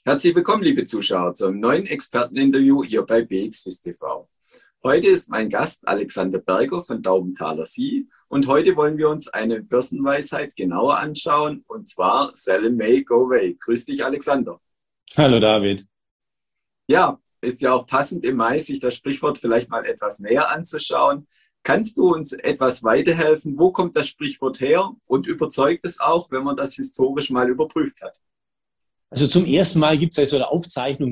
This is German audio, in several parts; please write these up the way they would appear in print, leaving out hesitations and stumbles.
Herzlich willkommen, liebe Zuschauer, zum neuen Experteninterview hier bei BXWIST TV. Heute ist mein Gast Alexander Berger von Daubenthaler Sie und heute wollen wir uns eine Börsenweisheit genauer anschauen und zwar Sell in May, Go Away. Grüß dich, Alexander. Hallo David. Ja, ist ja auch passend im Mai, sich das Sprichwort vielleicht mal etwas näher anzuschauen. Kannst du uns etwas weiterhelfen? Wo kommt das Sprichwort her und überzeugt es auch, wenn man das historisch mal überprüft hat? Also zum ersten Mal gibt es ja so eine Aufzeichnung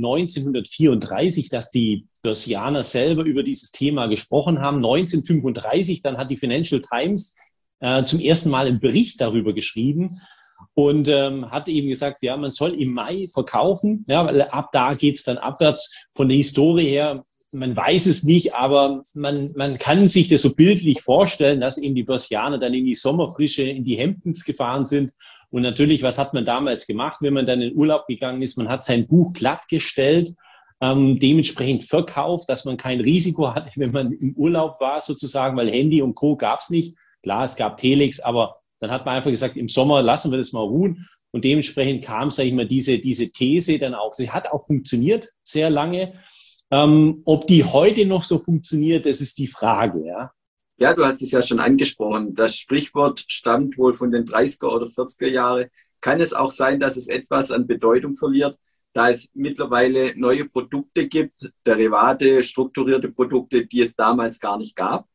1934, dass die Börsianer selber über dieses Thema gesprochen haben. 1935, dann hat die Financial Times zum ersten Mal einen Bericht darüber geschrieben und hat eben gesagt, ja, man soll im Mai verkaufen, ja, weil ab da geht es dann abwärts. Von der Historie her, man weiß es nicht, aber man kann sich das so bildlich vorstellen, dass eben die Börsianer dann in die Sommerfrische, in die Hamptons gefahren sind. Und natürlich, was hat man damals gemacht, wenn man dann in Urlaub gegangen ist? Man hat sein Buch glattgestellt, dementsprechend verkauft, dass man kein Risiko hatte, wenn man im Urlaub war sozusagen, weil Handy und Co. gab es nicht. Klar, es gab Telex, aber dann hat man einfach gesagt, im Sommer lassen wir das mal ruhen. Und dementsprechend kam, sage ich mal, diese These dann auch. Sie hat auch funktioniert sehr lange. Ob die heute noch so funktioniert, das ist die Frage, ja. Ja, du hast es ja schon angesprochen. Das Sprichwort stammt wohl von den 30er oder 40er Jahren. Kann es auch sein, dass es etwas an Bedeutung verliert, da es mittlerweile neue Produkte gibt, Derivate, strukturierte Produkte, die es damals gar nicht gab?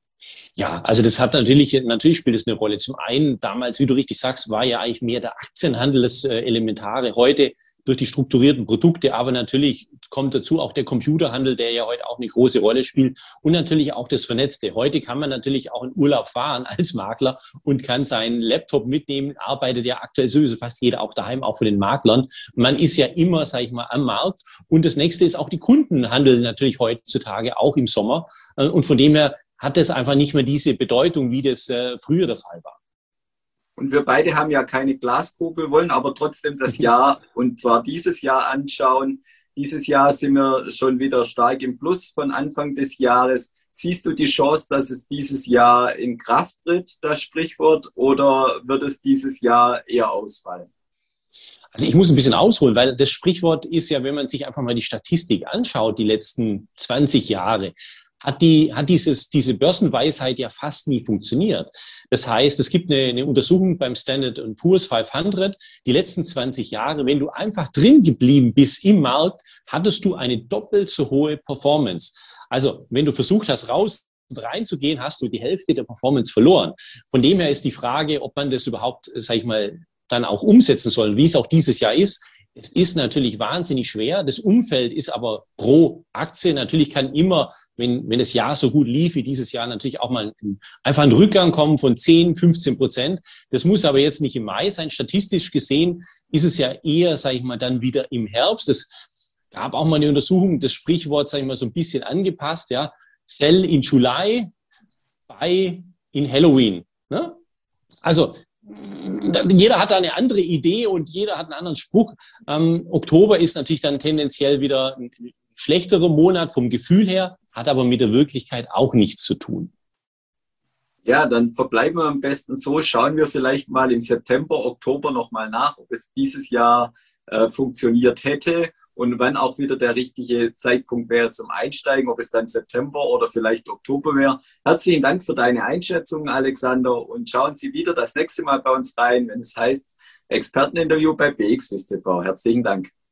Ja, also das hat natürlich spielt es eine Rolle. Zum einen, damals, wie du richtig sagst, war ja eigentlich mehr der Aktienhandel das Elementare. Heute durch die strukturierten Produkte, aber natürlich kommt dazu auch der Computerhandel, der ja heute auch eine große Rolle spielt und natürlich auch das Vernetzte. Heute kann man natürlich auch in Urlaub fahren als Makler und kann seinen Laptop mitnehmen, arbeitet ja aktuell sowieso fast jeder auch daheim, auch von den Maklern. Man ist ja immer, sage ich mal, am Markt und das Nächste ist auch die Kunden handeln natürlich heutzutage auch im Sommer und von dem her hat es einfach nicht mehr diese Bedeutung, wie das früher der Fall war. Und wir beide haben ja keine Glaskugel, wollen aber trotzdem das Jahr und zwar dieses Jahr anschauen. Dieses Jahr sind wir schon wieder stark im Plus von Anfang des Jahres. Siehst du die Chance, dass es dieses Jahr in Kraft tritt, das Sprichwort, oder wird es dieses Jahr eher ausfallen? Also ich muss ein bisschen ausholen, weil das Sprichwort ist ja, wenn man sich einfach mal die Statistik anschaut, die letzten 20 Jahre, hat diese Börsenweisheit ja fast nie funktioniert. Das heißt, es gibt eine Untersuchung beim Standard & Poor's 500, die letzten 20 Jahre, wenn du einfach drin geblieben bist im Markt, hattest du eine doppelt so hohe Performance. Also wenn du versucht hast, raus und reinzugehen, hast du die Hälfte der Performance verloren. Von dem her ist die Frage, ob man das überhaupt, sag ich mal, dann auch umsetzen soll, wie es auch dieses Jahr ist. Es ist natürlich wahnsinnig schwer. Das Umfeld ist aber pro Aktie. Natürlich kann immer, wenn das Jahr so gut lief wie dieses Jahr, natürlich auch mal einfach ein Rückgang kommen von 10-15%. Das muss aber jetzt nicht im Mai sein. Statistisch gesehen ist es ja eher, sage ich mal, dann wieder im Herbst. Es gab auch mal eine Untersuchung, das Sprichwort, sage ich mal, so ein bisschen angepasst. Ja, Sell in July, buy in Halloween. Ne? Also jeder hat da eine andere Idee und jeder hat einen anderen Spruch. Oktober ist natürlich dann tendenziell wieder ein schlechterer Monat vom Gefühl her, hat aber mit der Wirklichkeit auch nichts zu tun. Ja, dann verbleiben wir am besten so. Schauen wir vielleicht mal im September, Oktober nochmal nach, ob es dieses Jahr funktioniert hätte und wann auch wieder der richtige Zeitpunkt wäre zum Einsteigen, ob es dann September oder vielleicht Oktober wäre. Herzlichen Dank für deine Einschätzung, Alexander, und schauen Sie wieder das nächste Mal bei uns rein, wenn es heißt Experteninterview bei BXWIST TV. Herzlichen Dank.